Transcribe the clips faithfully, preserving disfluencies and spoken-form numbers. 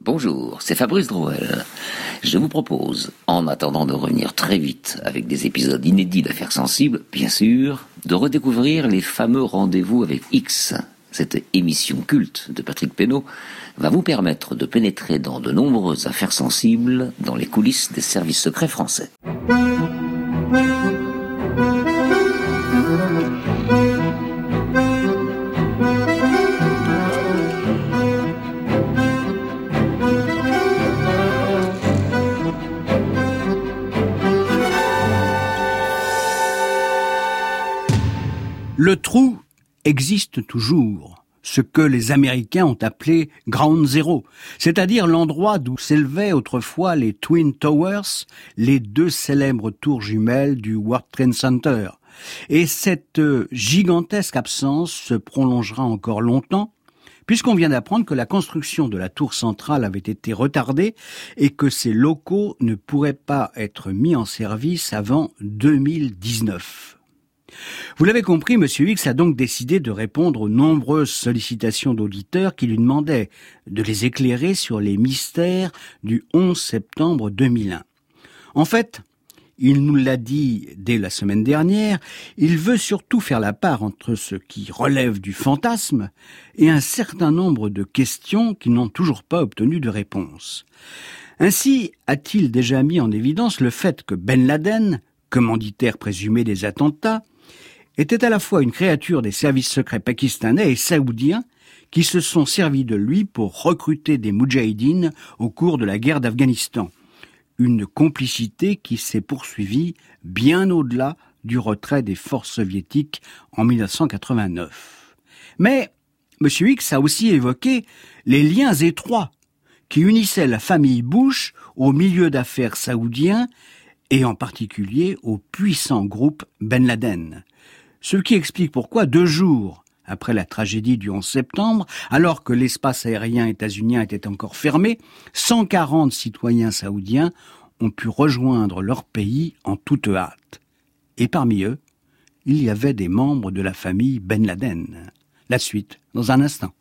Bonjour, c'est Fabrice Drouel. Je vous propose, en attendant de revenir très vite avec des épisodes inédits d'Affaires sensibles, bien sûr, de redécouvrir les fameux Rendez-vous avec X. Cette émission culte de Patrick Pénaud va vous permettre de pénétrer dans de nombreuses affaires sensibles dans les coulisses des services secrets français. Le trou existe toujours, ce que les Américains ont appelé Ground Zero, c'est-à-dire l'endroit d'où s'élevaient autrefois les Twin Towers, les deux célèbres tours jumelles du World Trade Center. Et cette gigantesque absence se prolongera encore longtemps, puisqu'on vient d'apprendre que la construction de la tour centrale avait été retardée et que ces locaux ne pourraient pas être mis en service avant deux mille dix-neuf. Vous l'avez compris, M. X a donc décidé de répondre aux nombreuses sollicitations d'auditeurs qui lui demandaient de les éclairer sur les mystères du onze septembre deux mille un. En fait, il nous l'a dit dès la semaine dernière, il veut surtout faire la part entre ce qui relève du fantasme et un certain nombre de questions qui n'ont toujours pas obtenu de réponse. Ainsi a-t-il déjà mis en évidence le fait que Ben Laden, commanditaire présumé des attentats, était à la fois une créature des services secrets pakistanais et saoudiens qui se sont servis de lui pour recruter des moudjahidines au cours de la guerre d'Afghanistan. Une complicité qui s'est poursuivie bien au-delà du retrait des forces soviétiques en dix-neuf cent quatre-vingt-neuf. Mais M. X a aussi évoqué les liens étroits qui unissaient la famille Bush au milieu d'affaires saoudien et en particulier au puissant groupe Ben Laden. Ce qui explique pourquoi, deux jours après la tragédie du onze septembre, alors que l'espace aérien états-unien était encore fermé, cent quarante citoyens saoudiens ont pu rejoindre leur pays en toute hâte. Et parmi eux, il y avait des membres de la famille Ben Laden. La suite, dans un instant.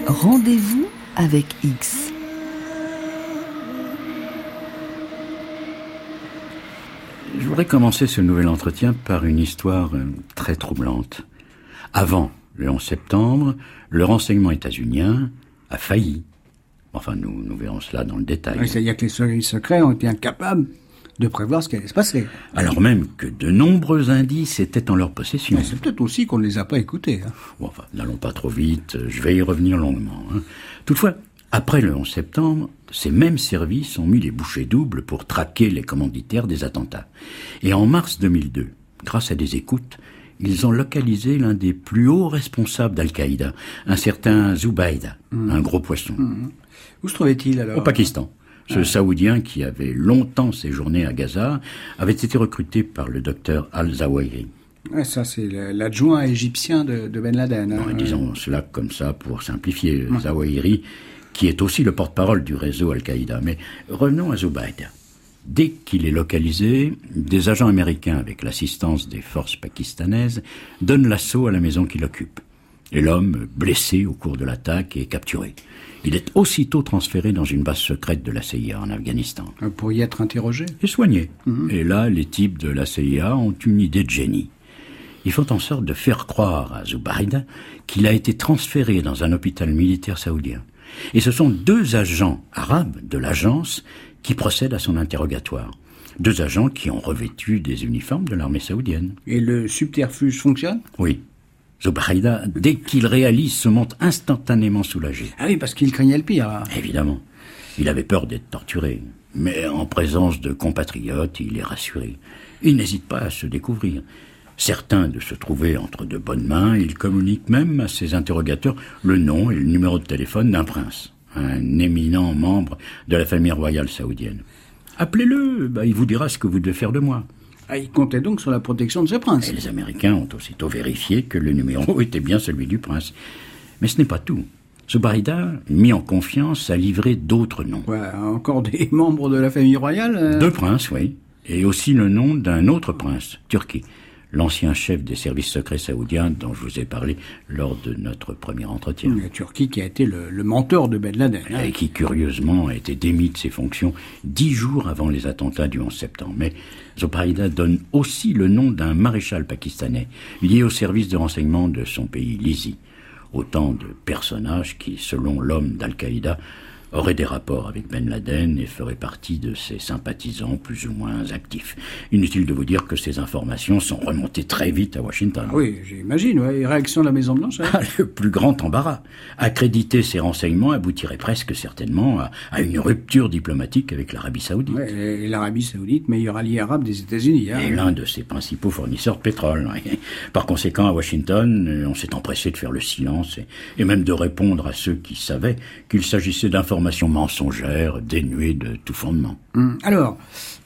Rendez-vous avec X. Je voudrais commencer ce nouvel entretien par une histoire très troublante. Avant le onze septembre, le renseignement états-unien a failli. Enfin, nous, nous verrons cela dans le détail. Oui, c'est-à-dire que les services secrets ont été incapables de prévoir ce qui allait se passer. Alors même que de nombreux indices étaient en leur possession. Mais c'est peut-être aussi qu'on ne les a pas écoutés. Hein. Bon, enfin, n'allons pas trop vite, je vais y revenir longuement. Hein. Toutefois, après le onze septembre, ces mêmes services ont mis les bouchées doubles pour traquer les commanditaires des attentats. Et en mars deux mille deux, grâce à des écoutes, ils ont localisé l'un des plus hauts responsables d'Al-Qaïda, un certain Zubaydah, mmh. un gros poisson. Mmh. Où se trouvait-il alors ? Au Pakistan. Ce ah. Saoudien qui avait longtemps séjourné à Gaza avait été recruté par le docteur Al-Zawahiri. Ouais, ça, c'est l'adjoint égyptien de, de Ben Laden. Hein. Non, disons cela comme ça pour simplifier. Ouais. Zawahiri, qui est aussi le porte-parole du réseau Al-Qaïda. Mais revenons à Zubaydah. Dès qu'il est localisé, des agents américains, avec l'assistance des forces pakistanaises, donnent l'assaut à la maison qu'il occupe. Et l'homme, blessé au cours de l'attaque, est capturé. Il est aussitôt transféré dans une base secrète de la C I A en Afghanistan. Pour y être interrogé ? Et soigné. Mmh. Et là, les types de la C I A ont une idée de génie. Ils font en sorte de faire croire à Zubaydah qu'il a été transféré dans un hôpital militaire saoudien. Et ce sont deux agents arabes de l'agence qui procèdent à son interrogatoire. Deux agents qui ont revêtu des uniformes de l'armée saoudienne. Et le subterfuge fonctionne ? Oui. Zubaydah, dès qu'il réalise, se montre instantanément soulagé. Ah oui, parce qu'il craignait le pire, là. Évidemment. Il avait peur d'être torturé. Mais en présence de compatriotes, il est rassuré. Il n'hésite pas à se découvrir. Certain de se trouver entre de bonnes mains, il communique même à ses interrogateurs le nom et le numéro de téléphone d'un prince, un éminent membre de la famille royale saoudienne. Appelez-le, bah, il vous dira ce que vous devez faire de moi. Ah, il comptait donc sur la protection de ce prince. Et les Américains ont aussitôt vérifié que le numéro était bien celui du prince. Mais ce n'est pas tout. Zubaydah, mis en confiance, a livré d'autres noms. Ouais, encore des membres de la famille royale euh... Deux princes, oui. Et aussi le nom d'un autre prince, Turki, l'ancien chef des services secrets saoudiens dont je vous ai parlé lors de notre premier entretien. La Turquie qui a été le, le mentor de Ben Laden. Hein. Et qui, curieusement, a été démis de ses fonctions dix jours avant les attentats du onze septembre. Mais Zubaydah donne aussi le nom d'un maréchal pakistanais lié au service de renseignement de son pays, l'I S I. Autant de personnages qui, selon l'homme d'Al-Qaïda, auraient des rapports avec Ben Laden et feraient partie de ses sympathisants plus ou moins actifs. Inutile de vous dire que ces informations sont remontées très vite à Washington. Ah oui, j'imagine, ouais. Réaction de la Maison-Blanche. Hein. Le plus grand embarras. Accréditer ces renseignements aboutirait presque certainement à, à une rupture diplomatique avec l'Arabie Saoudite. Ouais, et l'Arabie Saoudite, meilleur allié arabe des États-Unis. Hein. Et l'un de ses principaux fournisseurs de pétrole. Par conséquent, à Washington, on s'est empressé de faire le silence et, et même de répondre à ceux qui savaient qu'il s'agissait d'informations mensongères, dénuées de tout fondement. Hum, alors,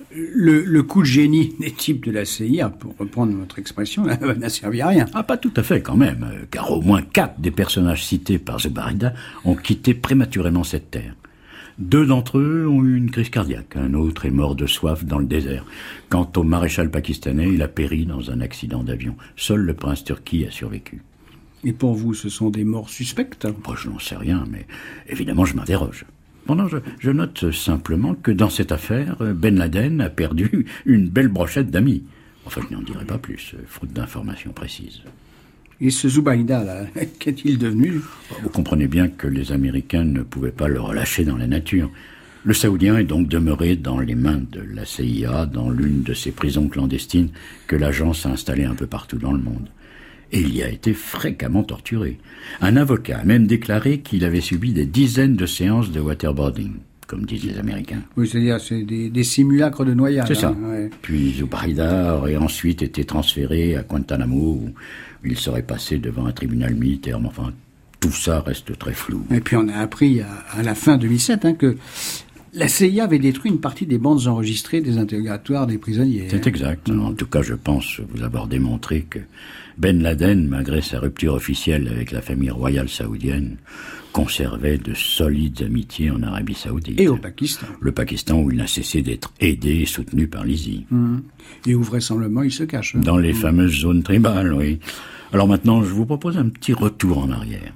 le, le coup de génie des types de la C I A, pour reprendre votre expression, n'a servi à rien. Ah, pas tout à fait quand même, car au moins quatre des personnages cités par Zubaydah ont quitté prématurément cette terre. Deux d'entre eux ont eu une crise cardiaque, un autre est mort de soif dans le désert. Quant au maréchal pakistanais, il a péri dans un accident d'avion. Seul le prince Turki a survécu. Et pour vous, ce sont des morts suspectes ? Moi, je n'en sais rien, mais évidemment, je m'interroge. Bon, non, je, je note simplement que dans cette affaire, Ben Laden a perdu une belle brochette d'amis. Enfin, je n'en dirai pas plus, faute d'informations précises. Et ce Zubaydah, là, qu'est-il devenu ? Vous comprenez bien que les Américains ne pouvaient pas le relâcher dans la nature. Le Saoudien est donc demeuré dans les mains de la C I A, dans l'une de ces prisons clandestines que l'agence a installées un peu partout dans le monde. Et il y a été fréquemment torturé. Un avocat a même déclaré qu'il avait subi des dizaines de séances de waterboarding, comme disent les Américains. Oui, c'est-à-dire c'est des, des simulacres de noyade. C'est ça. Hein, ouais. Puis Zubaydah aurait ensuite été transféré à Guantanamo, où il serait passé devant un tribunal militaire. Mais enfin, tout ça reste très flou. Et puis on a appris à, à la fin deux mille sept hein, que la C I A avait détruit une partie des bandes enregistrées des interrogatoires des prisonniers. C'est hein. exact. En tout cas, je pense vous avoir démontré que Ben Laden, malgré sa rupture officielle avec la famille royale saoudienne, conservait de solides amitiés en Arabie Saoudite. Et au Pakistan. Le Pakistan où il n'a cessé d'être aidé et soutenu par l'I S I. Mmh. Et où vraisemblablement il se cache. Dans les mmh. fameuses zones tribales, oui. Alors maintenant, je vous propose un petit retour en arrière.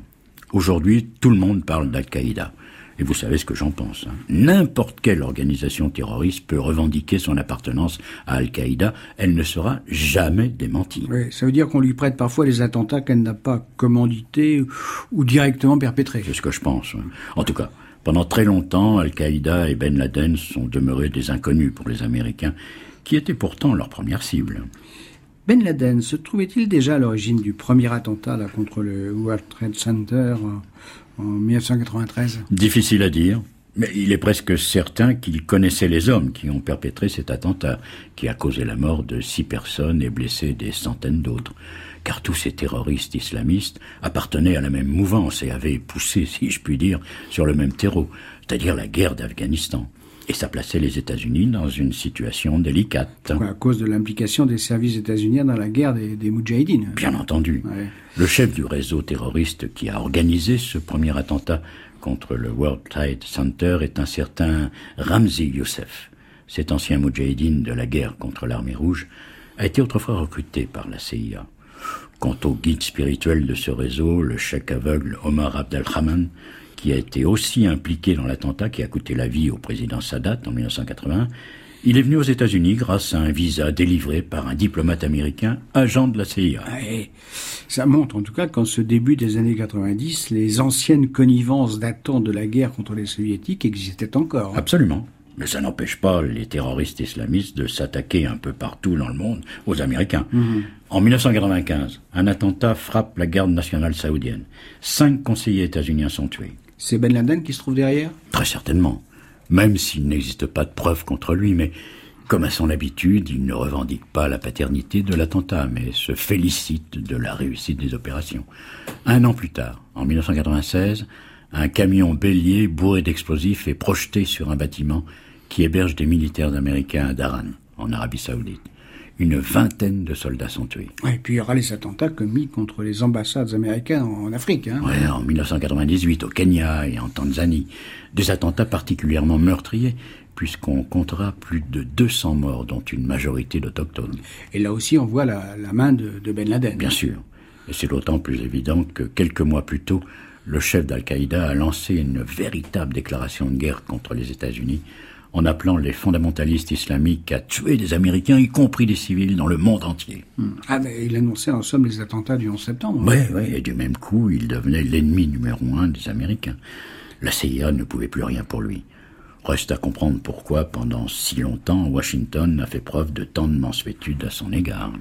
Aujourd'hui, tout le monde parle d'Al-Qaïda. Et vous savez ce que j'en pense. Hein. N'importe quelle organisation terroriste peut revendiquer son appartenance à Al-Qaïda. Elle ne sera jamais démentie. Oui, ça veut dire qu'on lui prête parfois les attentats qu'elle n'a pas commandités ou directement perpétrés. C'est ce que je pense. Ouais. En tout cas, pendant très longtemps, Al-Qaïda et Ben Laden sont demeurés des inconnus pour les Américains, qui étaient pourtant leur première cible. Ben Laden se trouvait-il déjà à l'origine du premier attentat là, contre le World Trade Center en dix-neuf cent quatre-vingt-treize? Difficile à dire, mais il est presque certain qu'il connaissait les hommes qui ont perpétré cet attentat, qui a causé la mort de six personnes et blessé des centaines d'autres. Car tous ces terroristes islamistes appartenaient à la même mouvance et avaient poussé, si je puis dire, sur le même terreau, c'est-à-dire la guerre d'Afghanistan. Et ça plaçait les États-Unis dans une situation délicate. Ouais, à cause de l'implication des services états-uniens dans la guerre des, des Moudjahidines. Bien entendu. Ouais. Le chef du réseau terroriste qui a organisé ce premier attentat contre le World Trade Center est un certain Ramzi Youssef. Cet ancien Moudjahidine de la guerre contre l'armée rouge a été autrefois recruté par la C I A. Quant au guide spirituel de ce réseau, le cheikh aveugle Omar Abdelrahman, qui a été aussi impliqué dans l'attentat qui a coûté la vie au président Sadat en dix-neuf cent quatre-vingt-un, il est venu aux États-Unis grâce à un visa délivré par un diplomate américain, agent de la C I A. Ouais, ça montre en tout cas qu'en ce début des années quatre-vingt-dix, les anciennes connivences datant de la guerre contre les soviétiques existaient encore. Absolument. Mais ça n'empêche pas les terroristes islamistes de s'attaquer un peu partout dans le monde aux Américains. Mmh. En dix-neuf cent quatre-vingt-quinze, un attentat frappe la garde nationale saoudienne. Cinq conseillers états-uniens sont tués. C'est Ben Laden qui se trouve derrière ? Très certainement. Même s'il n'existe pas de preuves contre lui, mais comme à son habitude, il ne revendique pas la paternité de l'attentat, mais se félicite de la réussite des opérations. Un an plus tard, en dix-neuf cent quatre-vingt-seize, un camion bélier bourré d'explosifs est projeté sur un bâtiment qui héberge des militaires américains à Dharan, en Arabie Saoudite. Une vingtaine de soldats sont tués. Et puis il y aura les attentats commis contre les ambassades américaines en Afrique. Hein. Ouais, en dix-neuf cent quatre-vingt-dix-huit, au Kenya et en Tanzanie. Des attentats particulièrement meurtriers, puisqu'on comptera plus de deux cents morts, dont une majorité d'autochtones. Et là aussi, on voit la, la main de, de Ben Laden. Bien sûr. Et c'est d'autant plus évident que quelques mois plus tôt, le chef d'Al-Qaïda a lancé une véritable déclaration de guerre contre les États-Unis, en appelant les fondamentalistes islamiques à tuer des Américains, y compris des civils, dans le monde entier. Ah, mais il annonçait en somme les attentats du onze septembre. Oui, oui, et du même coup, il devenait l'ennemi numéro un des Américains. La C I A ne pouvait plus rien pour lui. Reste à comprendre pourquoi, pendant si longtemps, Washington a fait preuve de tant de mansuétude à son égard.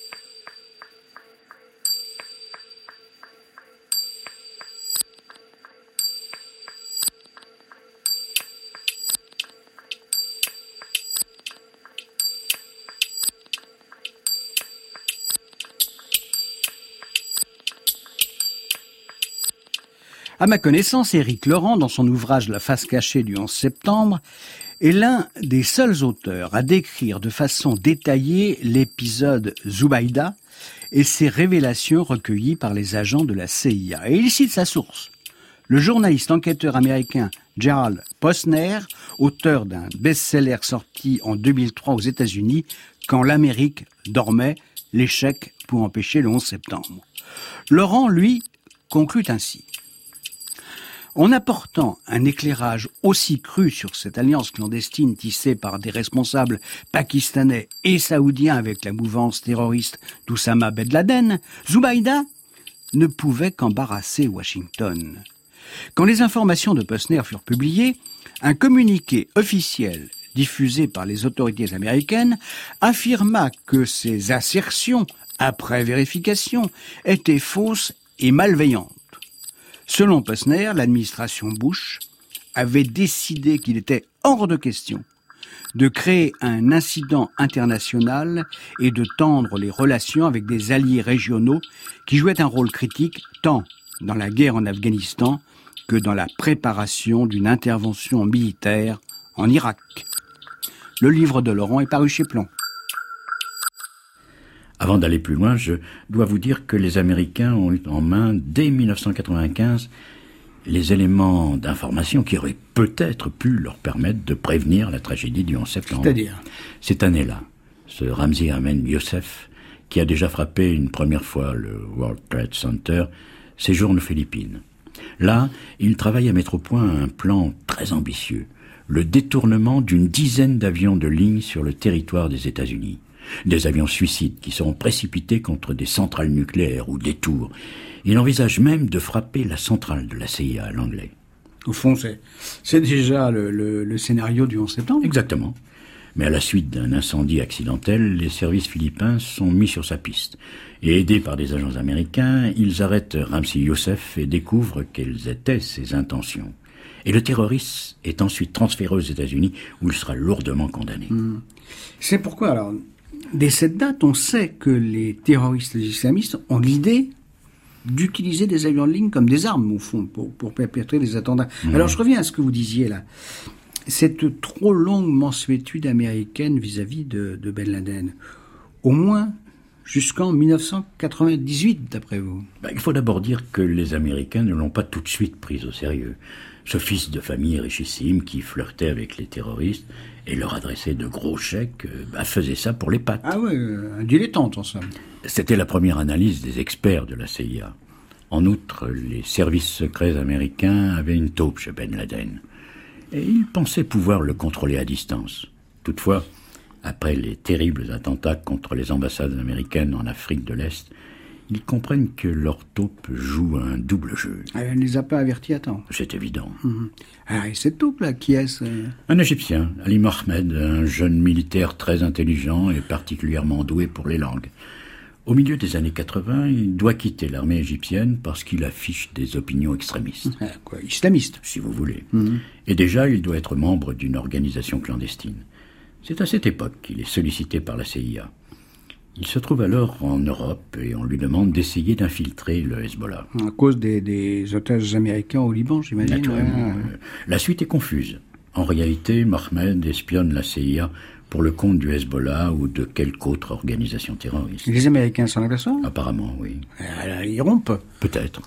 À ma connaissance, Éric Laurent, dans son ouvrage La face cachée du onze septembre, est l'un des seuls auteurs à décrire de façon détaillée l'épisode Zubaida et ses révélations recueillies par les agents de la C I A. Et il cite sa source, le journaliste enquêteur américain Gerald Posner, auteur d'un best-seller sorti en deux mille trois aux États-Unis, Quand l'Amérique dormait, l'échec pour empêcher le onze septembre. Laurent, lui, conclut ainsi. En apportant un éclairage aussi cru sur cette alliance clandestine tissée par des responsables pakistanais et saoudiens avec la mouvance terroriste d'Oussama Ben Laden, Zubaida ne pouvait qu'embarrasser Washington. Quand les informations de Posner furent publiées, un communiqué officiel diffusé par les autorités américaines affirma que ces assertions, après vérification, étaient fausses et malveillantes. Selon Posner, l'administration Bush avait décidé qu'il était hors de question de créer un incident international et de tendre les relations avec des alliés régionaux qui jouaient un rôle critique tant dans la guerre en Afghanistan que dans la préparation d'une intervention militaire en Irak. Le livre de Laurent est paru chez Plon. Avant d'aller plus loin, je dois vous dire que les Américains ont eu en main, dès dix-neuf cent quatre-vingt-quinze, les éléments d'information qui auraient peut-être pu leur permettre de prévenir la tragédie du onze septembre. C'est-à-dire ? Cette année-là, ce Ramzi Ahmed Youssef, qui a déjà frappé une première fois le World Trade Center, séjourne aux Philippines. Là, il travaille à mettre au point un plan très ambitieux. Le détournement d'une dizaine d'avions de ligne sur le territoire des États-Unis. Des avions suicides qui seront précipités contre des centrales nucléaires ou des tours. Il envisage même de frapper la centrale de la C I A à l'anglais. Au fond, c'est, c'est déjà le, le, le scénario du onze septembre. Exactement. Mais à la suite d'un incendie accidentel, les services philippins sont mis sur sa piste. Et aidés par des agents américains, ils arrêtent Ramzi Youssef et découvrent quelles étaient ses intentions. Et le terroriste est ensuite transféré aux États-Unis, où il sera lourdement condamné. Mmh. C'est pourquoi, alors, dès cette date, on sait que les terroristes islamistes ont l'idée d'utiliser des avions de ligne comme des armes, au fond, pour, pour perpétrer des attentats. Mmh. Alors, je reviens à ce que vous disiez, là. Cette trop longue mansuétude américaine vis-à-vis de, de Ben Laden, au moins jusqu'en dix-neuf cent quatre-vingt-dix-huit, d'après vous. Ben, il faut d'abord dire que les Américains ne l'ont pas tout de suite pris au sérieux. Ce fils de famille richissime qui flirtait avec les terroristes et leur adressait de gros chèques, ben, faisait ça pour les pattes. Ah oui, un dilettante en somme. C'était la première analyse des experts de la C I A. En outre, les services secrets américains avaient une taupe chez Ben Laden. Et ils pensaient pouvoir le contrôler à distance. Toutefois, après les terribles attentats contre les ambassades américaines en Afrique de l'Est, ils comprennent que leur taupe joue un double jeu. Elle ne les a pas avertis à temps. C'est évident. Mmh. Alors, et cette taupe-là, qui est-ce? Un Égyptien, Ali Mohamed, un jeune militaire très intelligent et particulièrement doué pour les langues. Au milieu des années quatre-vingts, il doit quitter l'armée égyptienne parce qu'il affiche des opinions extrémistes. Ah, quoi, islamiste, si vous voulez. Mmh. Et déjà, il doit être membre d'une organisation clandestine. C'est à cette époque qu'il est sollicité par la C I A. Il se trouve alors en Europe et on lui demande d'essayer d'infiltrer le Hezbollah. À cause des, des otages américains au Liban, j'imagine. Naturellement. Ouais. La suite est confuse. En réalité, Mohamed espionne la C I A pour le compte du Hezbollah ou de quelque autre organisation terroriste. Les Américains s'en aperçoivent? Apparemment, oui. Alors, ils rompent. Peut-être.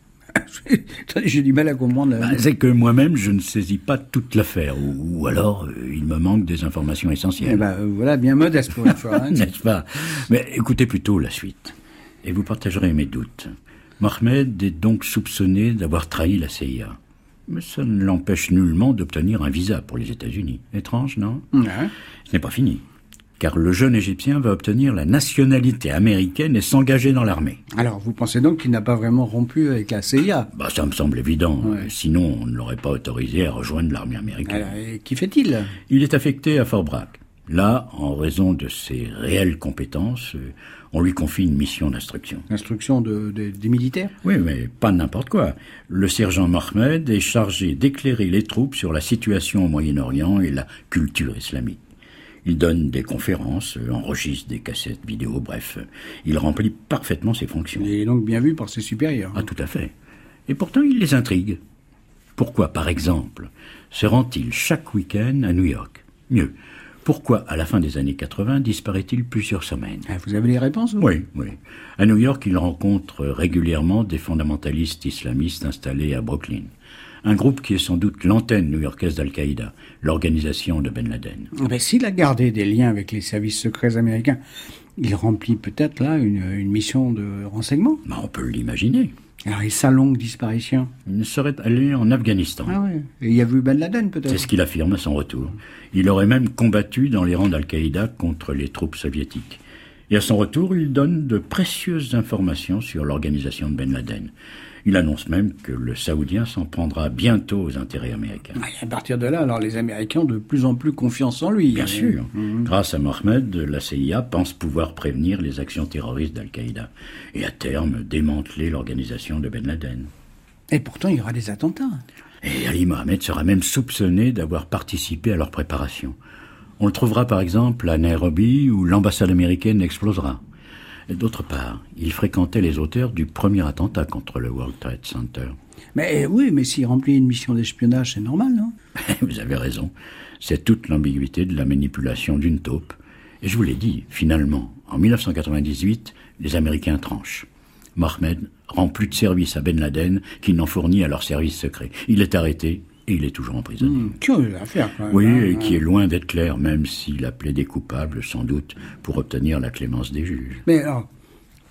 J'ai du mal à comprendre. Bah, c'est que moi-même, je ne saisis pas toute l'affaire. Ou, ou alors, euh, il me manque des informations essentielles. Eh ben, voilà, bien modeste pour une fois. Hein, n'est-ce pas? Mais écoutez plutôt la suite. Et vous partagerez mes doutes. Mohamed est donc soupçonné d'avoir trahi la C I A. Mais ça ne l'empêche nullement d'obtenir un visa pour les États-Unis. Étrange, non? Ouais. Ce n'est pas fini. Car le jeune Égyptien va obtenir la nationalité américaine et s'engager dans l'armée. Alors, vous pensez donc qu'il n'a pas vraiment rompu avec la C I A? Bah, ça me semble évident. Ouais. Sinon, on ne l'aurait pas autorisé à rejoindre l'armée américaine. Alors, et qui fait-il? Il est affecté à Fort Bragg. Là, en raison de ses réelles compétences, on lui confie une mission d'instruction. L'instruction de, de, des militaires? Oui, mais pas n'importe quoi. Le sergent Mohamed est chargé d'éclairer les troupes sur la situation au Moyen-Orient et la culture islamique. Il donne des conférences, enregistre des cassettes vidéo, bref, il remplit parfaitement ses fonctions. Il est donc bien vu par ses supérieurs. Ah, tout à fait. Et pourtant, il les intrigue. Pourquoi, par exemple, se rend-il chaque week-end à New York? Mieux, pourquoi, à la fin des années quatre-vingts, disparaît-il plusieurs semaines? Ah, vous avez les réponses? Vous? Oui, oui. À New York, il rencontre régulièrement des fondamentalistes islamistes installés à Brooklyn. Un groupe qui est sans doute l'antenne new-yorkaise d'Al-Qaïda, l'organisation de Ben Laden. Ben, s'il a gardé des liens avec les services secrets américains, il remplit peut-être là une, une mission de renseignement. Ben, on peut l'imaginer. Alors, et sa longue disparition? Il serait allé en Afghanistan. Ah oui. Et il y a vu Ben Laden peut-être? C'est ce qu'il affirme à son retour. Il aurait même combattu dans les rangs d'Al-Qaïda contre les troupes soviétiques. Et à son retour, il donne de précieuses informations sur l'organisation de Ben Laden. Il annonce même que le Saoudien s'en prendra bientôt aux intérêts américains. Et à partir de là, alors les Américains ont de plus en plus confiance en lui. Bien hein. sûr. Mmh. Grâce à Mohamed, la C I A pense pouvoir prévenir les actions terroristes d'Al-Qaïda et à terme démanteler l'organisation de Ben Laden. Et pourtant, il y aura des attentats. Et Ali Mohamed sera même soupçonné d'avoir participé à leur préparation. On le trouvera par exemple à Nairobi où l'ambassade américaine explosera. Et d'autre part, il fréquentait les auteurs du premier attentat contre le World Trade Center. Mais oui, mais s'il remplit une mission d'espionnage, c'est normal, non? Vous avez raison. C'est toute l'ambiguïté de la manipulation d'une taupe. Et je vous l'ai dit, finalement, en dix-neuf cent quatre-vingt-dix-huit, les Américains tranchent. Mohamed rend plus de service à Ben Laden qu'il n'en fournit à leurs services secrets. Il est arrêté et il est toujours emprisonné. Mmh, curieuse affaire, quand même. Oui, hein, et hein. qui est loin d'être clair, même s'il a plaidé coupable, sans doute, pour obtenir la clémence des juges. Mais alors,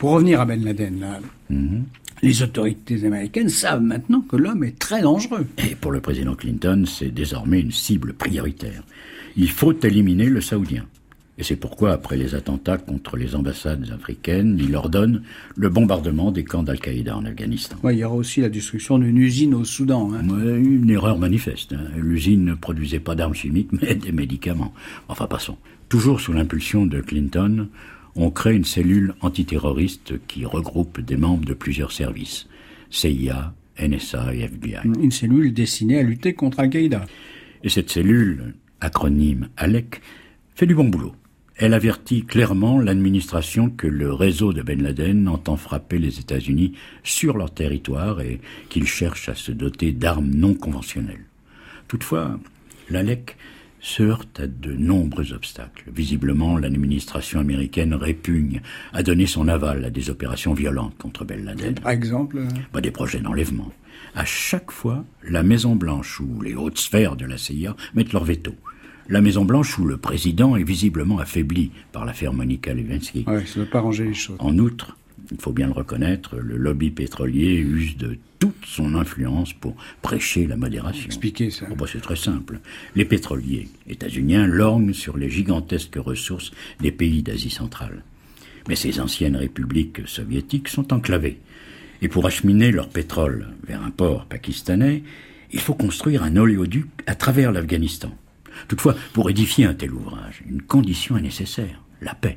Pour revenir à Ben Laden, là, Mm-hmm. les autorités américaines savent maintenant que l'homme est très dangereux. Et pour le président Clinton, c'est désormais une cible prioritaire. Il faut éliminer le Saoudien. Et c'est pourquoi, après les attentats contre les ambassades africaines, il ordonne le bombardement des camps d'Al-Qaïda en Afghanistan. Ouais, il y aura aussi la destruction d'une usine au Soudan. Hein. Ouais, une erreur manifeste. Hein. L'usine ne produisait pas d'armes chimiques, mais des médicaments. Enfin, passons. Toujours sous l'impulsion de Clinton, on crée une cellule antiterroriste qui regroupe des membres de plusieurs services. C I A, N S A et F B I. Une cellule destinée à lutter contre Al-Qaïda. Et cette cellule, acronyme ALEC, fait du bon boulot. Elle avertit clairement l'administration que le réseau de Ben Laden entend frapper les États-Unis sur leur territoire et qu'il cherche à se doter d'armes non conventionnelles. Toutefois, l'ALEC se heurte à de nombreux obstacles. Visiblement, l'administration américaine répugne à donner son aval à des opérations violentes contre Ben Laden. Par exemple euh... bah, des projets d'enlèvement. À chaque fois, la Maison-Blanche ou les hautes sphères de la C I A mettent leur veto. La Maison-Blanche où le président est visiblement affaibli par l'affaire Monica Lewinsky. Ouais, ça ne veut pas ranger les choses. En outre, il faut bien le reconnaître, le lobby pétrolier use de toute son influence pour prêcher la modération. Expliquez ça. Oh bah c'est très simple. Les pétroliers états-uniens lorgnent sur les gigantesques ressources des pays d'Asie centrale. Mais ces anciennes républiques soviétiques sont enclavées. Et pour acheminer leur pétrole vers un port pakistanais, il faut construire un oléoduc à travers l'Afghanistan. Toutefois, pour édifier un tel ouvrage, une condition est nécessaire, la paix.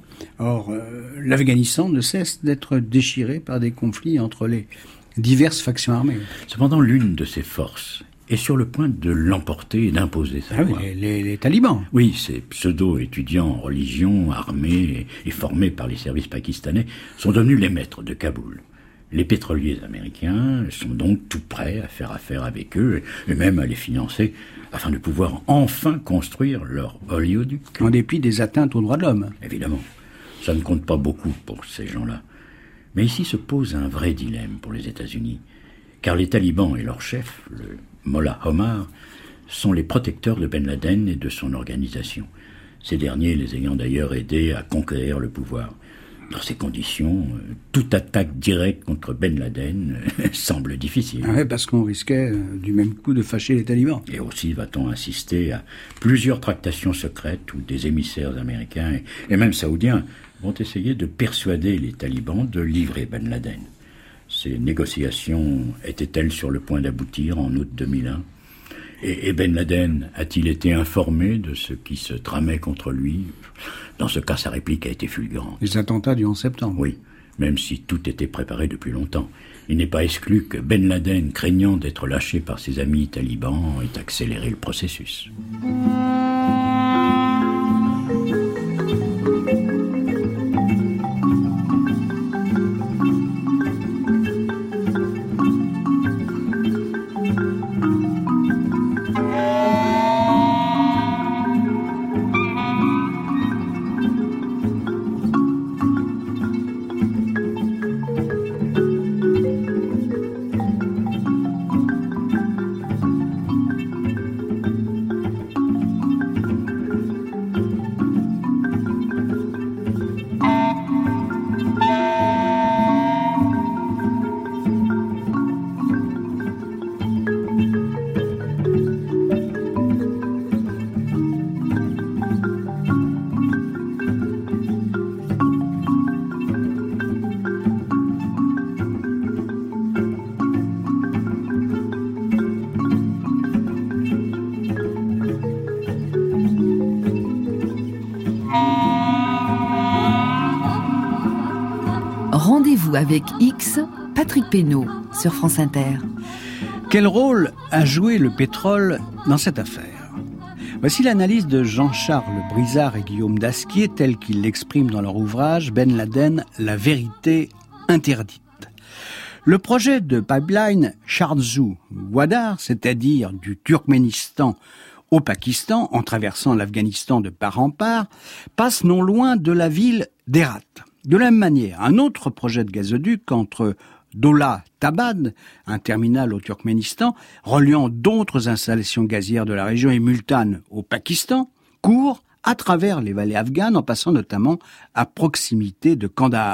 Or, euh, l'Afghanistan ne cesse d'être déchiré par des conflits entre les diverses factions armées. Cependant, l'une de ces forces est sur le point de l'emporter et d'imposer sa ah loi. Oui, les, les, les talibans. Oui, ces pseudo-étudiants en religion, armés et, et formés par les services pakistanais, sont devenus les maîtres de Kaboul. Les pétroliers américains sont donc tout prêts à faire affaire avec eux et, et même à les financer afin de pouvoir enfin construire leur oléoduc. En dépit des atteintes aux droits de l'homme. Évidemment, ça ne compte pas beaucoup pour ces gens-là. Mais ici se pose un vrai dilemme pour les États-Unis, car les talibans et leur chef, le Mollah Omar, sont les protecteurs de Ben Laden et de son organisation, ces derniers les ayant d'ailleurs aidés à conquérir le pouvoir. Dans ces conditions, toute attaque directe contre Ben Laden semble difficile. Ah ouais, parce qu'on risquait euh, du même coup de fâcher les talibans. Et aussi va-t-on assister à plusieurs tractations secrètes où des émissaires américains et, et même saoudiens vont essayer de persuader les talibans de livrer Ben Laden. Ces négociations étaient-elles sur le point d'aboutir en août deux mille un ? Et, et Ben Laden a-t-il été informé de ce qui se tramait contre lui ? Dans ce cas, sa réplique a été fulgurante. Les attentats du onze septembre. Oui, même si tout était préparé depuis longtemps. Il n'est pas exclu que Ben Laden, craignant d'être lâché par ses amis talibans, ait accéléré le processus. Rendez-vous avec X, Patrick Pénaud, sur France Inter. Quel rôle a joué le pétrole dans cette affaire ? Voici l'analyse de Jean-Charles Brizard et Guillaume Dasquier, telle qu'ils l'expriment dans leur ouvrage « Ben Laden, la vérité interdite ». Le projet de pipeline Shahrezou-Gwadar, c'est-à-dire du Turkménistan au Pakistan, en traversant l'Afghanistan de part en part, passe non loin de la ville d'Herat. De la même manière, un autre projet de gazoduc entre Daula-Tabad, un terminal au Turkménistan, reliant d'autres installations gazières de la région, et Multan au Pakistan, court à travers les vallées afghanes, en passant notamment à proximité de Kandahar.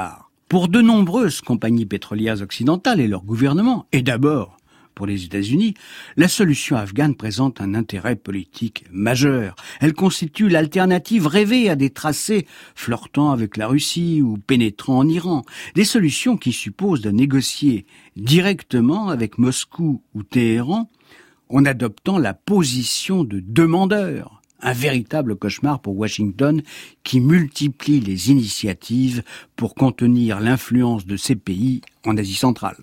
Pour de nombreuses compagnies pétrolières occidentales et leurs gouvernements, et d'abord pour les États-Unis, la solution afghane présente un intérêt politique majeur. Elle constitue l'alternative rêvée à des tracés flirtant avec la Russie ou pénétrant en Iran. Des solutions qui supposent de négocier directement avec Moscou ou Téhéran en adoptant la position de demandeur. Un véritable cauchemar pour Washington qui multiplie les initiatives pour contenir l'influence de ces pays en Asie centrale.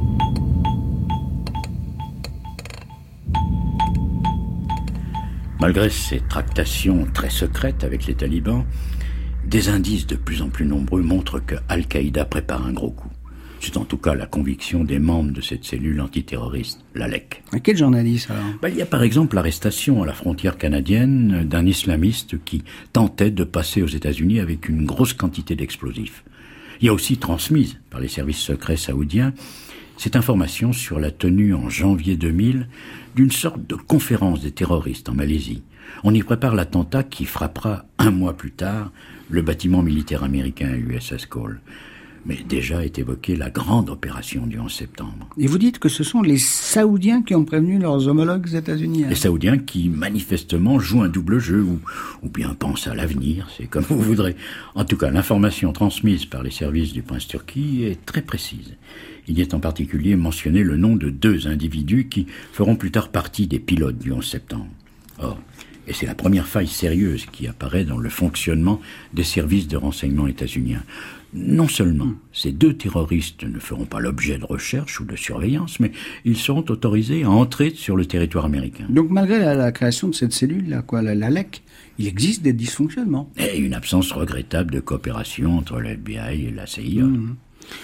Malgré ces tractations très secrètes avec les talibans, des indices de plus en plus nombreux montrent que Al-Qaïda prépare un gros coup. C'est en tout cas la conviction des membres de cette cellule antiterroriste, l'A L E C. À quel journaliste alors ? Ben, il y a par exemple l'arrestation à la frontière canadienne d'un islamiste qui tentait de passer aux États-Unis avec une grosse quantité d'explosifs. Il y a aussi transmise par les services secrets saoudiens cette information sur la tenue en janvier deux mille d'une sorte de conférence des terroristes en Malaisie. On y prépare l'attentat qui frappera un mois plus tard le bâtiment militaire américain U S S Cole. Mais déjà est évoquée la grande opération du onze septembre. Et vous dites que ce sont les Saoudiens qui ont prévenu leurs homologues états-uniens. Les Saoudiens qui, manifestement, jouent un double jeu ou, ou bien pensent à l'avenir, c'est comme vous voudrez. En tout cas, l'information transmise par les services du prince Turki est très précise. Il y est en particulier mentionné le nom de deux individus qui feront plus tard partie des pilotes du onze septembre. Or, et c'est la première faille sérieuse qui apparaît dans le fonctionnement des services de renseignement états-uniens. Non seulement ces deux terroristes ne feront pas l'objet de recherche ou de surveillance, mais ils seront autorisés à entrer sur le territoire américain. Donc malgré la, la création de cette cellule, là, quoi, la, la L E C, il existe des dysfonctionnements. Et une absence regrettable de coopération entre le F B I et la C I A. Mmh.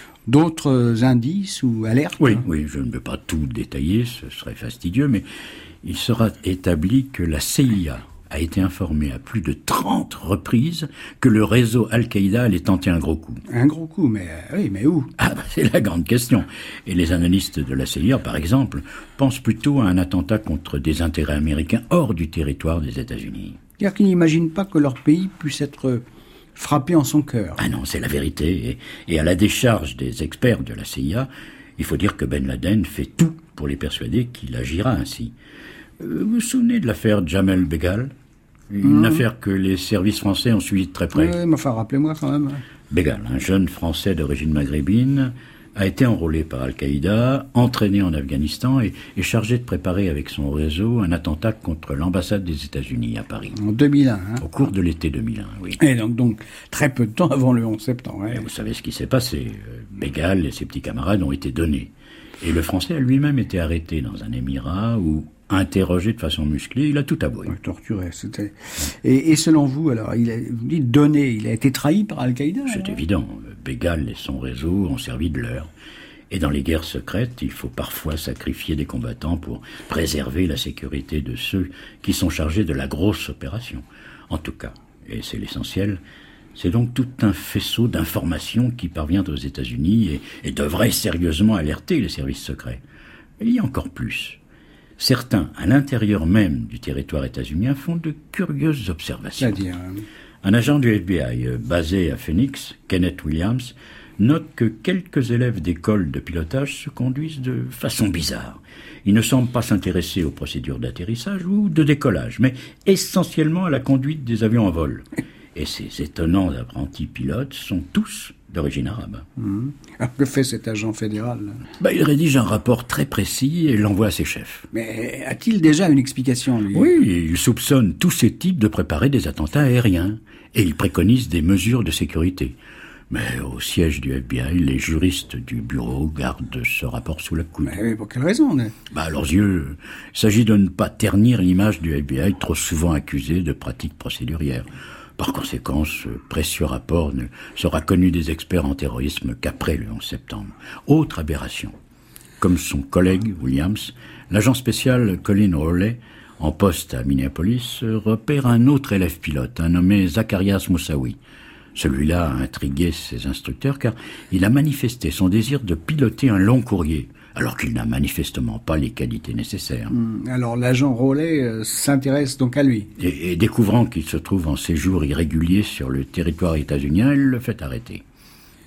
D'autres indices ou alertes ? Oui, oui, je ne veux pas tout détailler, ce serait fastidieux, mais il sera établi que la C I A a été informée à plus de trente reprises que le réseau Al-Qaïda allait tenter un gros coup. Un gros coup, mais oui, mais où ? Ah, bah, c'est la grande question. Et les analystes de la C I A, par exemple, pensent plutôt à un attentat contre des intérêts américains hors du territoire des États-Unis. C'est-à-dire qu'ils n'imaginent pas que leur pays puisse être frappé en son cœur. Ah non, c'est la vérité. Et, et à la décharge des experts de la C I A, il faut dire que Ben Laden fait tout pour les persuader qu'il agira ainsi. Euh, vous vous souvenez de l'affaire Jamel Begal ? Une mmh. affaire que les services français ont suivie de très près. Oui, mais enfin, rappelez-moi quand même. Begal, un jeune Français d'origine maghrébine, a été enrôlé par Al-Qaïda, entraîné en Afghanistan et, et chargé de préparer avec son réseau un attentat contre l'ambassade des États-Unis à Paris. En deux mille un, hein. Au cours de l'été deux mille un, oui. Et donc, donc très peu de temps avant le onze septembre. Ouais. Et vous savez ce qui s'est passé. Begal et ses petits camarades ont été donnés. Et le Français a lui-même été arrêté dans un émirat où, interrogé de façon musclée, il a tout avoué. Ouais, torturé, c'était... Et, et selon vous, alors, il a, vous dites donné, il a été trahi par Al-Qaïda ? C'est alors évident. Begal et son réseau ont servi de leur. Et dans les guerres secrètes, il faut parfois sacrifier des combattants pour préserver la sécurité de ceux qui sont chargés de la grosse opération. En tout cas, et c'est l'essentiel, c'est donc tout un faisceau d'informations qui parvient aux États-Unis et, et devrait sérieusement alerter les services secrets. Mais il y a encore plus. Certains, à l'intérieur même du territoire états-unien, font de curieuses observations. C'est-à-dire... Un agent du F B I euh, basé à Phoenix, Kenneth Williams, note que quelques élèves d'école de pilotage se conduisent de façon bizarre. Ils ne semblent pas s'intéresser aux procédures d'atterrissage ou de décollage, mais essentiellement à la conduite des avions en vol. Et ces étonnants apprentis pilotes sont tous d'origine arabe. Mmh. Alors que fait cet agent fédéral ? Ben, il rédige un rapport très précis et l'envoie à ses chefs. Mais a-t-il déjà une explication, lui ? Oui, il soupçonne tous ces types de préparer des attentats aériens. Et il préconise des mesures de sécurité. Mais au siège du F B I, les juristes du bureau gardent ce rapport sous la coude. Mais pour quelle raison ? Bah, à leurs yeux, il s'agit de ne pas ternir l'image du F B I trop souvent accusé de pratiques procédurières. Par conséquent, ce précieux rapport ne sera connu des experts en terrorisme qu'après le onze septembre. Autre aberration. Comme son collègue Williams, l'agent spécial Colin Hawley, en poste à Minneapolis, repère un autre élève pilote, un nommé Zacharias Moussaoui. Celui-là a intrigué ses instructeurs car il a manifesté son désir de piloter un long courrier, alors qu'il n'a manifestement pas les qualités nécessaires. Alors l'agent Hawley euh, s'intéresse donc à lui. Et, et découvrant qu'il se trouve en séjour irrégulier sur le territoire états-unien, il le fait arrêter.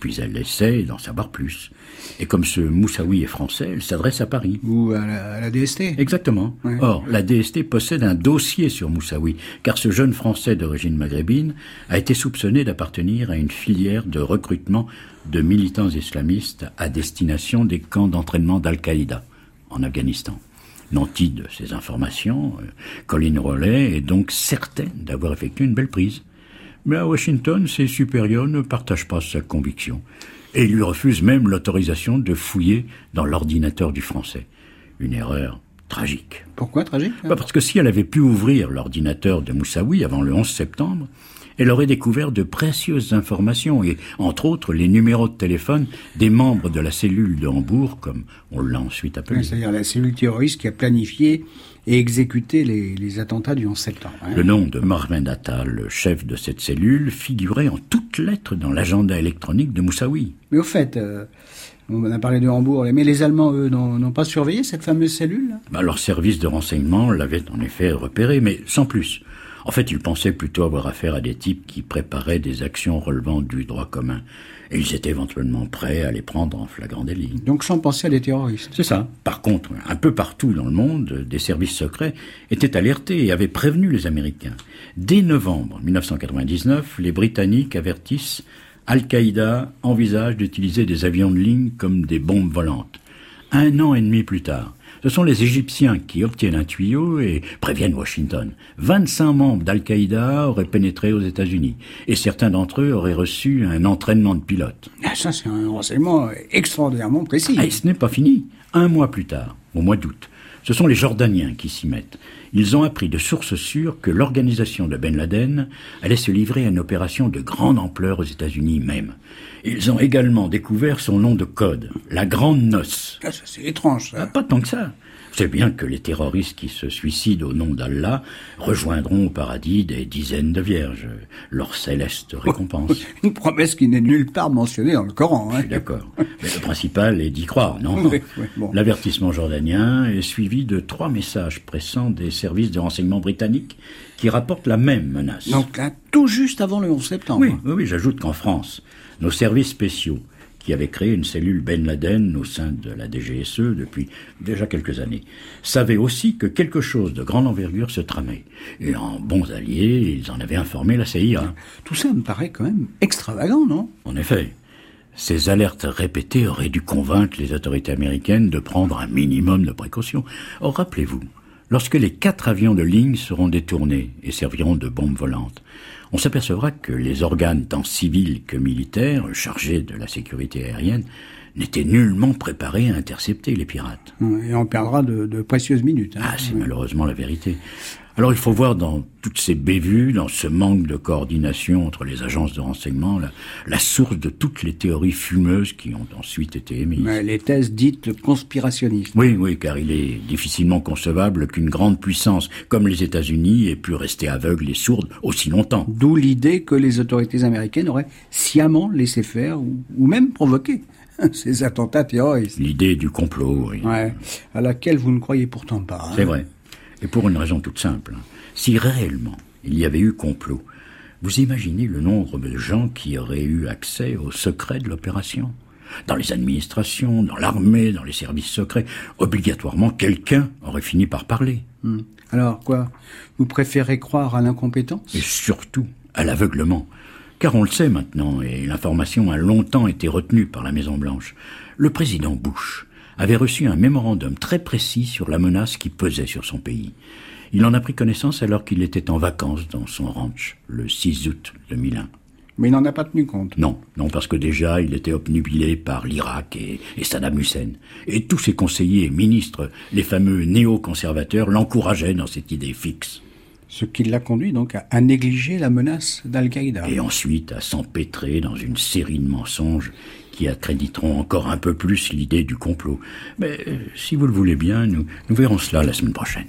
Puis elle essaie d'en savoir plus. Et comme ce Moussaoui est français, elle s'adresse à Paris. Ou à la, à la D S T. Exactement. Ouais. Or, la D S T possède un dossier sur Moussaoui, car ce jeune Français d'origine maghrébine a été soupçonné d'appartenir à une filière de recrutement de militants islamistes à destination des camps d'entraînement d'Al-Qaïda en Afghanistan. Nantie de ces informations, Colin Rowley est donc certaine d'avoir effectué une belle prise. Mais à Washington, ses supérieurs ne partagent pas sa conviction. Et ils lui refusent même l'autorisation de fouiller dans l'ordinateur du Français. Une erreur tragique. Pourquoi tragique hein? Bah parce que si elle avait pu ouvrir l'ordinateur de Moussaoui avant le onze septembre, elle aurait découvert de précieuses informations et, entre autres, les numéros de téléphone des membres de la cellule de Hambourg, comme on l'a ensuite appelé. Oui, c'est-à-dire la cellule terroriste qui a planifié et exécuté les, les attentats du onze septembre. Hein. Le nom de Marvin Attal, le chef de cette cellule, figurait en toutes lettres dans l'agenda électronique de Moussaoui. Mais au fait, euh, on a parlé de Hambourg, mais les Allemands, eux, n'ont, n'ont pas surveillé cette fameuse cellule là bah, leur service de renseignement l'avait en effet repéré, mais sans plus. En fait, ils pensaient plutôt avoir affaire à des types qui préparaient des actions relevant du droit commun. Et ils étaient éventuellement prêts à les prendre en flagrant délit. Donc sans penser à des terroristes. C'est ça. Par contre, un peu partout dans le monde, des services secrets étaient alertés et avaient prévenu les Américains. Dès novembre dix-neuf cent quatre-vingt-dix-neuf, les Britanniques avertissent Al-Qaïda envisage d'utiliser des avions de ligne comme des bombes volantes. Un an et demi plus tard, ce sont les Égyptiens qui obtiennent un tuyau et préviennent Washington. vingt-cinq membres d'Al-Qaïda auraient pénétré aux États-Unis et certains d'entre eux auraient reçu un entraînement de pilote. Ah, ça, c'est un renseignement extraordinairement précis. Ah, et ce n'est pas fini. Un mois plus tard, au mois d'août, ce sont les Jordaniens qui s'y mettent. Ils ont appris de sources sûres que l'organisation de Ben Laden allait se livrer à une opération de grande ampleur aux États-Unis même. Ils ont également découvert son nom de code, la Grande Noce. Ah, ça, c'est étrange, ça. Ah, pas tant que ça. C'est bien que les terroristes qui se suicident au nom d'Allah rejoindront au paradis des dizaines de vierges, leur céleste récompense. Une promesse qui n'est nulle part mentionnée dans le Coran. Hein. Je suis d'accord. Mais le principal est d'y croire, non, oui, oui, bon. L'avertissement jordanien est suivi de trois messages pressants des services de renseignement britanniques qui rapportent la même menace. Donc là, tout juste avant le onze septembre. Oui, oui, oui, j'ajoute qu'en France, nos services spéciaux, qui avait créé une cellule Ben Laden au sein de la D G S E depuis déjà quelques années, savaient aussi que quelque chose de grande envergure se tramait. Et en bons alliés, ils en avaient informé la C I A. Tout ça me paraît quand même extravagant, non ? En effet. Ces alertes répétées auraient dû convaincre les autorités américaines de prendre un minimum de précautions. Or, rappelez-vous, lorsque les quatre avions de ligne seront détournés et serviront de bombes volantes, on s'apercevra que les organes tant civils que militaires chargés de la sécurité aérienne n'étaient nullement préparés à intercepter les pirates. Et on perdra de, de précieuses minutes. Hein. Ah, c'est oui. Malheureusement la vérité. Alors il faut voir dans toutes ces bévues, dans ce manque de coordination entre les agences de renseignement, la, la source de toutes les théories fumeuses qui ont ensuite été émises. Mais les thèses dites conspirationnistes. Oui, oui, car il est difficilement concevable qu'une grande puissance comme les États-Unis ait pu rester aveugle et sourde aussi longtemps. D'où l'idée que les autorités américaines auraient sciemment laissé faire ou, ou même provoqué ces attentats terroristes. L'idée du complot, oui. Ouais, à laquelle vous ne croyez pourtant pas. Hein. C'est vrai. Et pour une raison toute simple. Si réellement il y avait eu complot, vous imaginez le nombre de gens qui auraient eu accès au secret de l'opération ? Dans les administrations, dans l'armée, dans les services secrets, obligatoirement quelqu'un aurait fini par parler. Hum. Alors quoi ? Vous préférez croire à l'incompétence ? Et surtout à l'aveuglement. Car on le sait maintenant, et l'information a longtemps été retenue par la Maison-Blanche. Le président Bush avait reçu un mémorandum très précis sur la menace qui pesait sur son pays. Il en a pris connaissance alors qu'il était en vacances dans son ranch, le six août deux mille un. Mais il n'en a pas tenu compte. Non, non, parce que déjà, il était obnubilé par l'Irak et, et Saddam Hussein. Et tous ses conseillers et ministres, les fameux néo-conservateurs, l'encourageaient dans cette idée fixe. Ce qui l'a conduit donc à, à négliger la menace d'Al-Qaïda. Et ensuite à s'empêtrer dans une série de mensonges qui accréditeront encore un peu plus l'idée du complot. Mais euh, si vous le voulez bien, nous, nous verrons cela la semaine prochaine.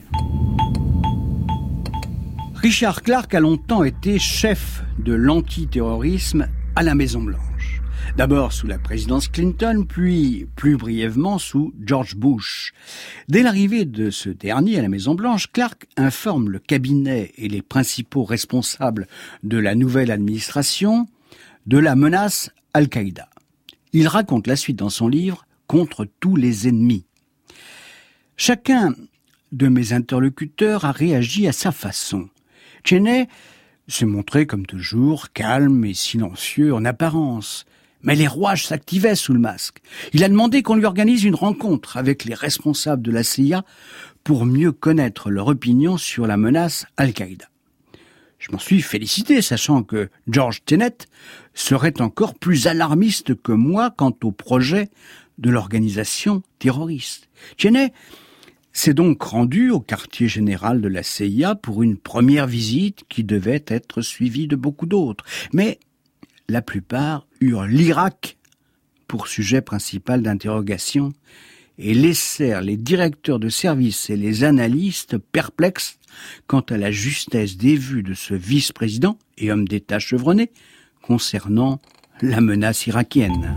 Richard Clarke a longtemps été chef de l'antiterrorisme à la Maison-Blanche. D'abord sous la présidence Clinton, puis plus brièvement sous George Bush. Dès l'arrivée de ce dernier à la Maison-Blanche, Clarke informe le cabinet et les principaux responsables de la nouvelle administration de la menace Al-Qaïda. Il raconte la suite dans son livre « Contre tous les ennemis ». Chacun de mes interlocuteurs a réagi à sa façon. Cheney s'est montré, comme toujours, calme et silencieux en apparence. Mais les rouages s'activaient sous le masque. Il a demandé qu'on lui organise une rencontre avec les responsables de la C I A pour mieux connaître leur opinion sur la menace Al-Qaïda. Je m'en suis félicité, sachant que George Tenet serait encore plus alarmiste que moi quant au projet de l'organisation terroriste. Cheney s'est donc rendu au quartier général de la C I A pour une première visite qui devait être suivie de beaucoup d'autres. Mais la plupart eurent l'Irak pour sujet principal d'interrogation et laissèrent les directeurs de service et les analystes perplexes quant à la justesse des vues de ce vice-président et homme d'État chevronné concernant la menace irakienne.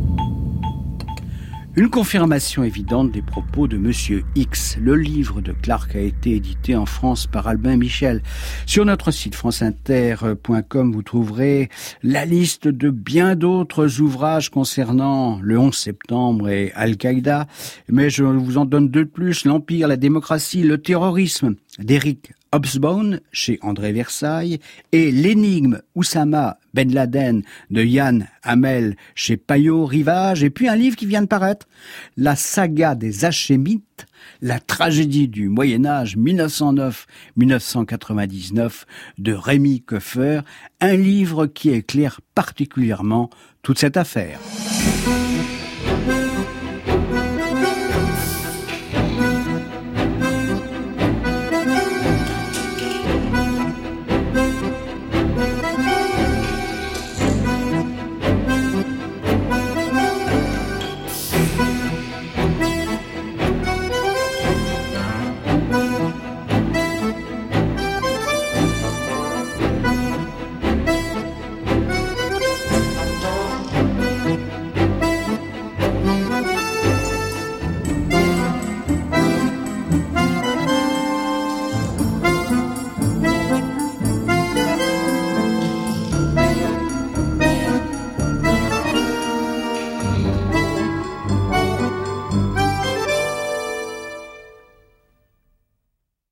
Une confirmation évidente des propos de Monsieur X. Le livre de Clark a été édité en France par Albin Michel. Sur notre site france inter point com, vous trouverez la liste de bien d'autres ouvrages concernant le onze septembre et Al-Qaïda. Mais je vous en donne deux de plus. L'Empire, la démocratie, le terrorisme d'Eric Hobsbawm chez André Versailles et L'énigme Oussama Ben Laden de Yann Hamel chez Payot Rivage, et puis un livre qui vient de paraître, La saga des Hachémites, la tragédie du Moyen-Âge mille neuf cent neuf à mille neuf cent quatre-vingt-dix-neuf de Rémi Coeffer, un livre qui éclaire particulièrement toute cette affaire.